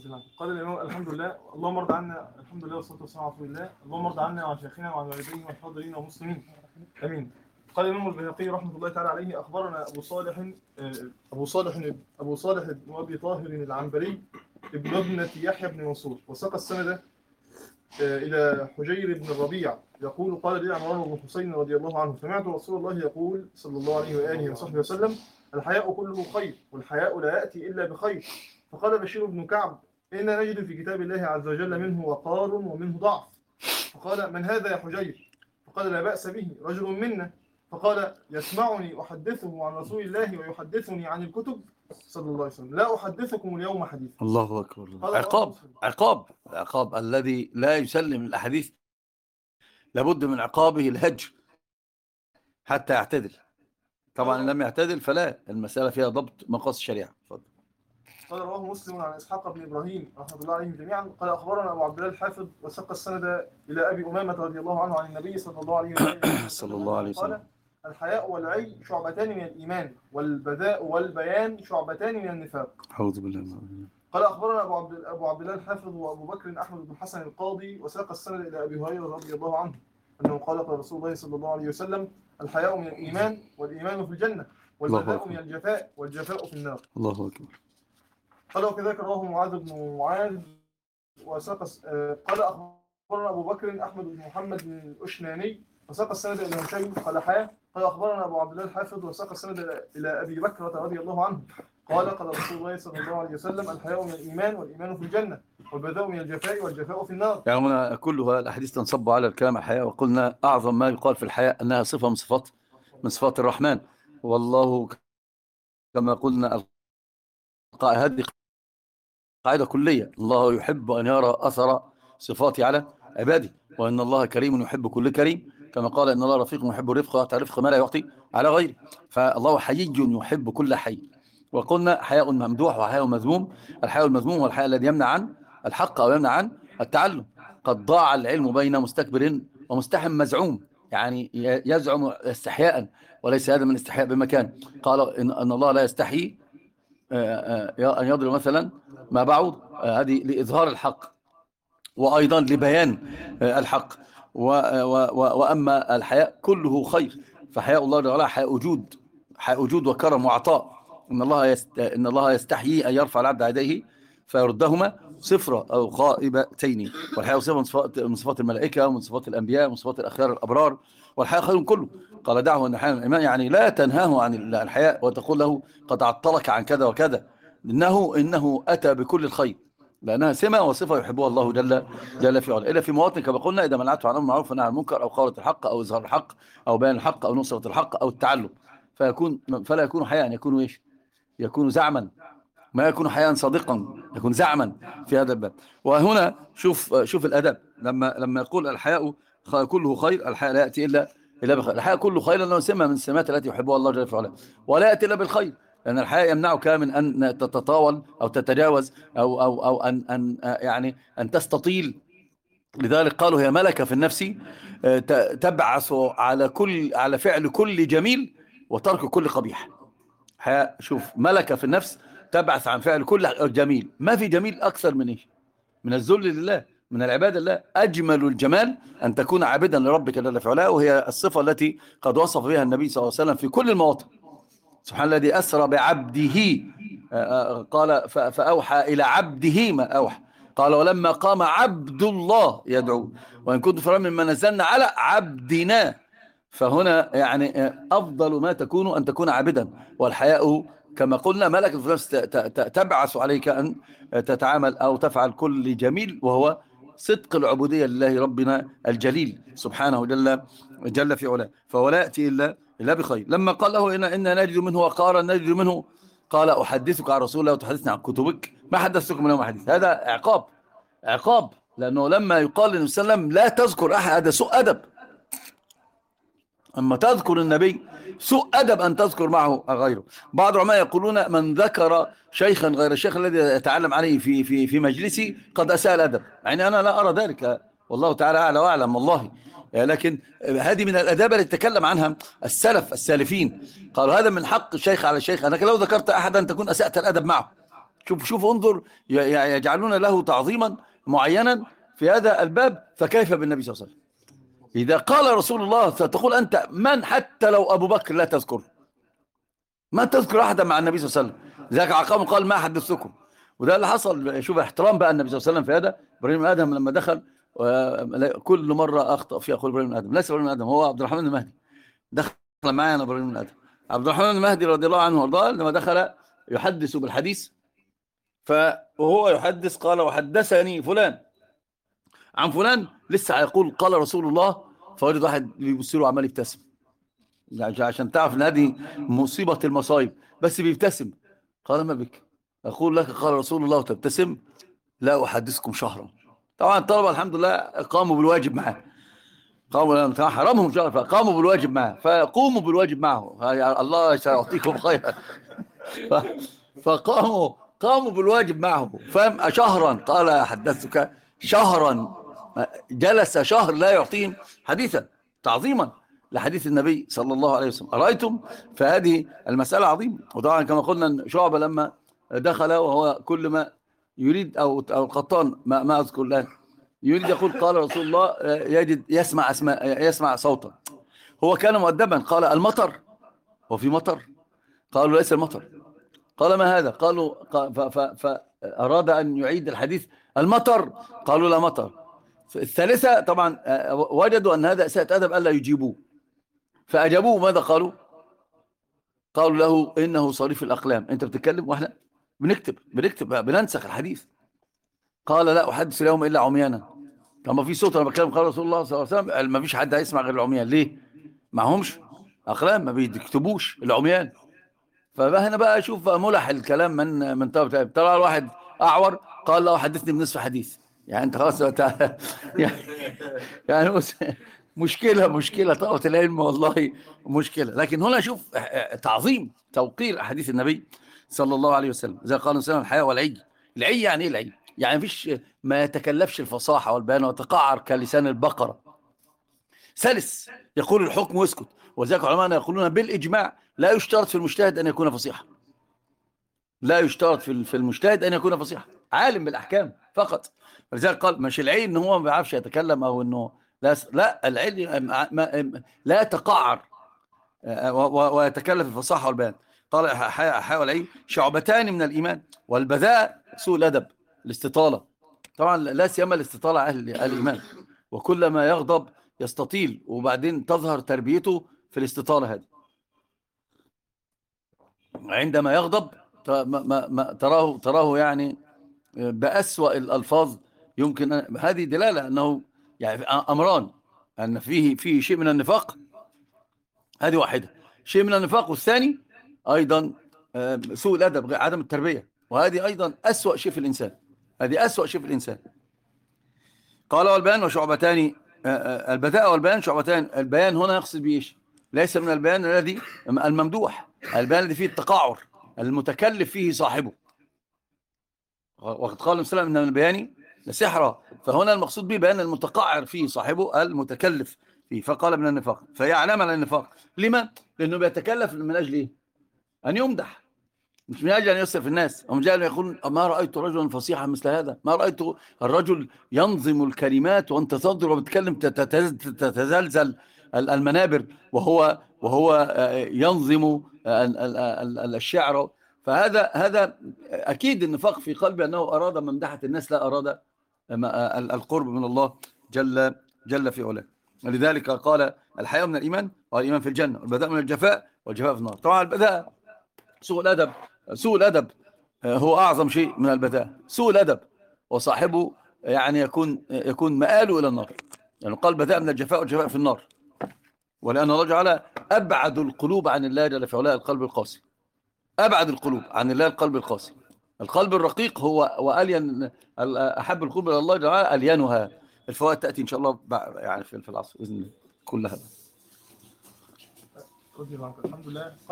قال الإمام الحمد لله اللهم ارض عنا، الحمد لله والصلاة والسلام على رسول الله. اللهم ارض عنا وعن شيخنا وعن والدينا والحاضرين والمسلمين آمين. قال الإمام البيهقي رحمة الله تعالى عليه أخبرنا أبو صالح بن أبي طاهر العنبري ابن ابنة يحيى بن منصور، وساق السند إلى حجير بن الربيع يقول قال لي عمران بن حسين رضي الله عنه سمعت رسول الله يقول صلى الله عليه وآله وصحبه وسلم الحياء كله خير والحياء لا يأتي إلا بخير. فقال بشير بن كعب إن نجد في كتاب الله عز وجل منه وقار ومنه ضعف. فقال من هذا يا حجير؟ فقال لا بأس به رجل منا. فقال يسمعني أحدثه عن رسول الله ويحدثني عن الكتب صلى الله عليه وسلم لا أحدثكم اليوم حديثا. الله أكبر. عقاب الذي لا يسلم الأحاديث لابد من عقابه الهجر حتى يعتدل. طبعا إن لم يعتدل فلا، المسألة فيها ضبط مقاصد الشريعة. قال رواه مسلم عن إسحاق بن إبراهيم رحمة الله عليهم جميعا قال أخبرنا أبو عبد الله الحافظ وسق السند إلى أبي أمامة رضي الله عنه عن النبي صلى الله عليه وسلم قال الحياء والعي شعبتان من الإيمان والبذاء والبيان شعبتان من النفاق. أعوذ بالله. قال أخبرنا أبو عبد الله الحافظ وأبو بكر أحمد بن حسن القاضي وساق السند إلى أبي هريرة رضي الله عنه أنه قال رسول الله صلى الله عليه وسلم الحياء من الإيمان والإيمان في الجنة والبذاء من الجفاء والجفاء في النار. الله أكبر. قال وكذلك رواه معاذ بن معاذ وساق قال أخبرنا أبو بكر أحمد بن محمد بن الأشناني وساق السند إلى هشيم قال حياء. قال أخبرنا أبو عبد الله الحافظ وساق السند إلى أبي بكر رضي الله عنه قال رسول الله صلى الله عليه وسلم الحياء من الإيمان والإيمان في الجنة والبذاء من الجفاء والجفاء في النار. يعني هنا كلها الأحاديث تنصب على الكلام الحياء، وقلنا أعظم ما يقال في الحياء أنها صفة من صفات الرحمن، والله كما قلنا هذه قاعدة كلية، الله يحب أن يرى أثر صفاته على عباده، وأن الله كريم يحب كل كريم، كما قال إن الله رفيق يحب الرفق ويعطي الرفق ما لا يعطي على غيره، فالله حيي يحب كل حي. وقلنا حياء ممدوح وحياء مذموم. الحياء المذموم هو الحياء الذي يمنع عن الحق أو يمنع عن التعلم. قد ضاع العلم بين مستكبر ومستحم مزعوم، يعني يزعم استحياء وليس هذا من استحياء بمكان. قال إن الله لا يستحي أن يضرب مثلا ما بعوض، هذه لإظهار الحق وأيضا لبيان الحق. وأما الحياء كله خير، فحياء الله تعالى حياء وجود وكرم وعطاء. إن الله يستحيي أن يرفع العبد يديه فيردهما صفرا أو خائبتين. والحياء صفة من صفات الملائكة ومن صفات الأنبياء ومن صفات الأخيار الأبرار، والحياء خير كله. قال دعه أن الحياء من الإيمان، يعني لا تنهاه عن الحياء وتقول له قد عطلك عن كذا وكذا، إنه أتى بكل الخير، لأنها سمة وصفة يحبها الله جل في علاه. إلا في مواطن كما قلنا إذا منعته عن المعروف ونهى عن المنكر أو قولة الحق أو إظهار الحق أو بيان الحق أو نصرة الحق أو التعلم، فلا يكون حياء، يكون إيش؟ يكون زعما، ما يكون حياء صادقا، يكون زعما في هذا الباب. وهنا شوف الأدب لما يقول الحياء كله خير، الحياء لا يأتي إلا بخير. الحياء كله خير لأنه سمة من السمات التي يحبها الله جل في علاه، ولا يأتي إلا بالخير، لأن الحياء يمنعك من أن تتطاول أو تتجاوز أو أن تستطيل. لذلك قالوا هي ملكة في النفس تبعث على فعل كل جميل وترك كل قبيح. حياء شوف ملكة في النفس تبعث عن فعل كل جميل. ما في جميل أكثر من إيش؟ من الذل لله، من العبادة لله. أجمل الجمال أن تكون عابدا لربك جل في علاه، وهي الصفة التي قد وصف بها النبي صلى الله عليه وسلم في كل المواطن. سبحان الذي أسرى بعبده، قال فأوحى إلى عبده ما أوحى. قال ولما قام عبد الله يدعو وإن كنت فرا مما نزلنا على عبدنا. فهنا يعني أفضل ما تكون أن تكون عابدا. والحياء كما قلنا ملك في نفس تبعث عليك أن تتعامل أو تفعل كل جميل، وهو صدق العبودية لله ربنا الجليل سبحانه جل في علاه. فهو لا يأتي إلا بخير. لما قال له إن نجد منه وقارا نجد منه، قال أحدثك عن رسول الله وتحدثني عن كتبك، ما حدثتكم منهم حديث. هذا عقاب، لأنه لما يقال للنبي صلى الله عليه وسلم لا تذكر أحد، هذا سوء أدب. أما تذكر النبي سوء أدب أن تذكر معه غيره. بعض العلماء يقولون من ذكر شيخا غير الشيخ الذي يتعلم عليه في مجلسي قد أساء الأدب. يعني أنا لا أرى ذلك، والله تعالى أعلى وأعلم والله، لكن هذه من الأداب التي تكلم عنها السالفين. قالوا هذا من حق الشيخ على الشيخ، أنك لو ذكرت أحدا تكون أسأت الأدب معه، شوف انظر، يجعلون له تعظيما معينا في هذا الباب، فكيف بالنبي صلى الله عليه وسلم؟ إذا قال رسول الله ستقول أنت من؟ حتى لو أبو بكر لا تذكر، ما تذكر أحدا مع النبي صلى الله عليه وسلم. ذاك عقام قال ما حدثتكم. وده اللي حصل. شوف احترام بقى النبي صلى الله عليه وسلم في هذا. إبراهيم بن آدم لما دخل كل مرة أخطأ فيها أقول إبراهيم بن آدم، ليس إبراهيم بن آدم، هو عبد الرحمن المهدي. دخل معي أنا إبراهيم بن آدم. عبد الرحمن المهدي رضي الله عنه وارضاه لما دخل يحدث بالحديث، وهو يحدث قال وحدثني فلان عن فلان، لسه هيقول قال رسول الله، فوجد واحد بيبص له عمال يبتسم، عشان تعرف ان هذه مصيبة المصايب، بس بيبتسم. قال ما بك؟ اقول لك قال رسول الله وتبتسم؟ لا احدثكم شهرا. طبعا الطلبة الحمد لله قاموا بالواجب معه، قاموا حرمهم شهر فقاموا بالواجب معه، فقوموا بالواجب معه، الله سيعطيكم خيرا. قاموا بالواجب معه. فهم شهرا، قال حدثتك شهرا، جلس شهر لا يعطيهم حديثا تعظيما لحديث النبي صلى الله عليه وسلم. أرأيتم؟ فهذه المسألة عظيمة. وطبعا كما قلنا شعبة لما دخل وهو كل ما يريد أو القطان ما أذكر الآن يريد يقول قال رسول الله يجد يسمع صوتا. هو كان مؤدبا، قال المطر، وفي مطر؟ قالوا ليس المطر. قال ما هذا؟ قالوا فأراد أن يعيد الحديث المطر، قالوا لا مطر. الثالثة طبعا وجدوا أن هذا إساءة أدب ألا يجيبوه، فأجابوه. ماذا قالوا؟ قالوا له إنه صريف الأقلام، أنت بتتكلم وإحنا بنكتب بننسخ الحديث. قال لا أحدث اليوم إلا عميانا. طب في صوت أنا بتكلم قال رسول الله صلى الله عليه وسلم، ما فيش حد هيسمع غير العميان. ليه؟ معهمش أقلام، ما بيكتبوش العميان. فهنا بقى شوف ملح الكلام من طرف ترى الواحد أعور قال له حدثني بنصف حديث. يعني أنت خلاص يعني مشكلة طاقة العلم والله مشكلة. لكن هنا شوف تعظيم توقير أحاديث النبي صلى الله عليه وسلم. زي قال سنة الحياة والعي. العي يعني إيه العي؟ يعني مفيش ما يتكلفش الفصاحة والبيان ويتقعر كلسان البقرة، سلس يقول الحكم ويسكت. وذلك علماء يقولون بالإجماع لا يشترط في المجتهد أن يكون فصيحا، لا يشترط في المجتهد أن يكون فصيحا، عالم بالأحكام فقط. ولذلك قال مش العين إن هو ما بيعرفش يتكلم أو إنه لا العلم لا يتقعر ويتكلف الفصاحة والبيان. قال حياء والعين شعبتان من الإيمان، والبذاء سوء الأدب، الاستطالة. طبعا لا سيما الاستطالة أهل الإيمان، وكلما يغضب يستطيل، وبعدين تظهر تربيته في الاستطالة هذه. عندما يغضب تراه يعني بأسوأ الألفاظ يمكن هذه دلالة أنه يعني أمران، أن فيه شيء من النفاق، هذه واحدة، شيء من النفاق. والثاني أيضا سوء الأدب، عدم التربية، وهذه أيضا أسوأ شيء في الإنسان، هذه أسوأ شيء في الإنسان. قال والبيان وشعبتان، البذاء والبيان شعبتان. البيان هنا يقصد بإيش؟ ليس من البيان الذي الممدوح، البيان الذي فيه التقعر المتكلف فيه صاحبه. وقد قال النبي صلى الله عليه وسلم إن من البيان لسحرا، فهنا المقصود به بيان المتقعر فيه صاحبه المتكلف فيه. فقال من النفاق، فهي علامة على النفاق. لما؟ لأنه بيتكلف من أجل إيه؟ أن يمدح، مش من أجل أن يصرف الناس. ومن جاء يقول ما رأيت رجلا فصيحا مثل هذا، ما رأيت الرجل ينظم الكلمات وأنت تنظر وبتكلم تتزلزل المنابر، وهو ينظم الشعر. فهذا أكيد النفاق في قلبه، أنه أراد ممدحة الناس لا أراد القرب من الله جل في علاه. ولذلك قال الحياء من الإيمان والإيمان في الجنة، والبذاء من الجفاء والجفاء في النار. طبعا البذاء سوء الأدب هو أعظم شيء من البذاء، سوء الأدب، وصاحبه يعني يكون مآله إلى النار. يعني قال بذاء من الجفاء والجفاء في النار. ولأن الله تعالى أبعد القلوب عن الله جل في علاه القلب القاسي، أبعد القلوب عن الله القلب القاسي. القلب الرقيق هو وألين أحب القلوب إلى الله تعالى ألينها. الفوائد تأتي إن شاء الله يعني في العصر بإذن الله كلها. الحمد لله.